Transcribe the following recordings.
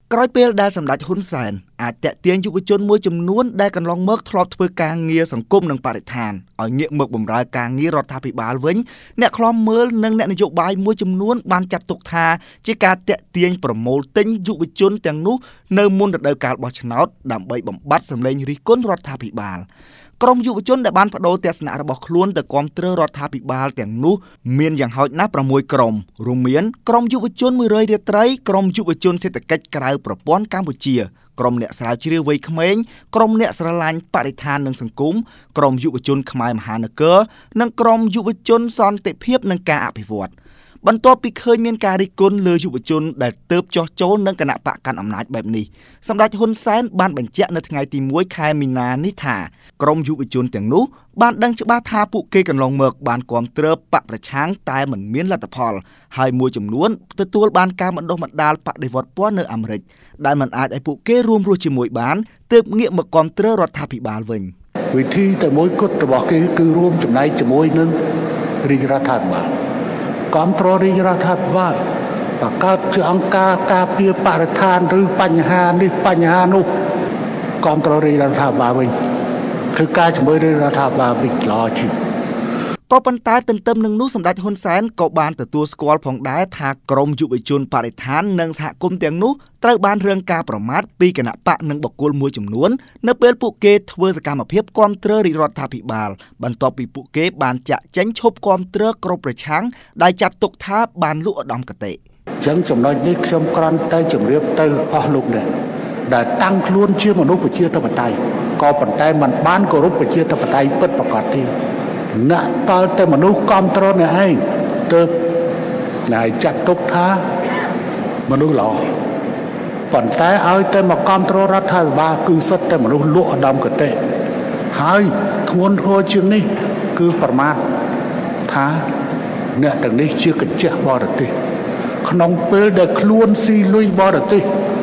ក្រោយពេលដែលសម្ដេចហ៊ុនសែនអាចតាក់ទាញយុវជនមួយចំនួនដែលកន្លងមកធ្លាប់ធ្វើការងារសង្គមនិងបរិស្ថានឲ្យងាកមកបម្រើការងាររដ្ឋាភិបាលវិញអ្នកខ្លំមើលនិងអ្នកនយោបាយមួយចំនួនបានចាត់ទុកថាជាការតាក់ទាញប្រមូលទិញយុវជនទាំងនោះនៅមុនរដូវកាលបោះឆ្នោតដើម្បីបំបត្តិសម្លេងរិះគន់រដ្ឋាភិបាលក្រុមយុវជនដែលបានបដូរទស្សនៈរបស់ខ្លួនទៅគាំទ្ររដ្ឋាភិបាលទាំងនោះមានយ៉ាងហោចណាស់6ក្រុមរួមមានក្រុមយុវជន100រាត្រីក្រុមយុវជនសេដ្ឋកិច្ចក្រៅប្រព័ន្ធកម្ពុជាក្រុមអ្នកស្រាវជ្រាវវ័យក្មេងក្រុមអ្នកស្រឡាញ់បរិស្ថាននិងសង្គមក្រុមយុវជនខ្មែរមហានគរនិងក្រុមយុវជនសន្តិភាពនិងការអភិវឌ្ឍបន្ទាប់ពីឃើញមានការរិះគន់លើយុវជនដែលទើបចោះចូលនឹងគណៈបកកាន់អំណាចបែបនេះសម្ដេចហ៊ុនសែនបានបញ្ជាក់នៅថ្ងៃទី1ខែមីនានេះថាក្រុមយុវជនទាំងនោះបានដឹងច្បាស់ថាពួកគេកន្លងមកបានគាំទ្របកប្រឆាំងតែមិនមានលទ្ធផលហើយមួយចំនួនទទួលបានការបណ្ដុះបណ្ដាលបដិវត្តពណ៌នៅអាមេរិកដែលមិនអាចឲ្យពួកគេរួមរស់ជាមួយបានទើបងាកមកគាំទ្ររដ្ឋាភិបាលវិញវិធីតែមួយគត់របស់គេគឺរួមចំណែកជាមួយនឹងរាជរដ្ឋាភិបាលគាំទ្ររាជរដ្ឋាភិបាលបង្កើតជាអង្គការការពារបរិស្ថានឬបញ្ហានេះបញ្ហានោះគាំទ្ររាជរដ្ឋាភិបាលវិញធ្វើការជាមួយរាជរដ្ឋាភិបាលវិញល្អជាងក៏ប៉ុន្តែទន្ទឹមនឹងនោះសម្ដេចហ៊ុនសែនក៏បានទទួលស្គាល់ផងដែរថាក្រមយុវជនបរិស្ថាននិងសហគមន៍ទាំងនោះត្រូវបានរងការប្រមាថពីគណៈបកនិងបុគ្គលមួយចំនួននៅពេលពួកគេធ្វើសកម្មភាពគាំទ្ររាជរដ្ឋាភិបាលបន្ទាប់ពីពួកគេបានចាក់ចែងឈប់គាំទ្រក្រុមប្រឆាំងដែលចាត់ទុកថាបានលួចឧត្តមគតិអញ្ចឹងចំណុចនេះខ្ញុំគ្រាន់តែជម្រាបទៅអស់លោកអ្នកដែលតាំងខ្លួនជាមនុស្សប្រជាធិបតេយ្យក៏ប៉ុន្តែมันបានគោរពប្រជាធិបតេយ្យពិតប្រាកដទេអ្នកតើតែមនុស្សគាំទ្រអ្នកឯងទើបអ្នកចាត់ទុកថាមនុស្សល្អប៉ុន្តែឲ្យតែមកគាំទ្ររដ្ឋាភិបាលគឺសុទ្ធតែមនុស្សលក់ឧត្តមគតិហើយធ្ងន់ធ្ងរជាងនេះគឺប្រមាថថាអ្នកទាំងនេះជាកញ្ចេះបរទេសក្នុងពេលដែលខ្លួនស៊ីលុយបរទេស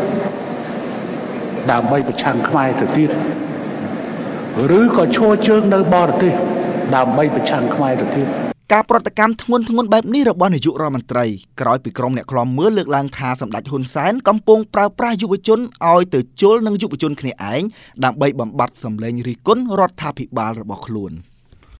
ដើម្បីប្រឆាំងខ្មែរទៅទៀតឬក៏ឈរជើងនៅបរទេសដើម្បីប្រឆាំងខ្មែរទៅទៀតការប្រតិកម្មធ្ងន់ធ្ងរបែបនេះរបស់នាយករដ្ឋមន្ត្រីក្រោយពីក្រុមអ្នកខ្លំមើលលើកឡើងថាសម្ដេចហ៊ុនសែនកំពុងប្រើប្រាស់យុវជនឲ្យទៅជល់នឹងយុវជនគ្នាឯងដើម្បីបំបត្តិសម្លេងរិះគន់រដ្ឋាភិបាលរបស់ខ្លួន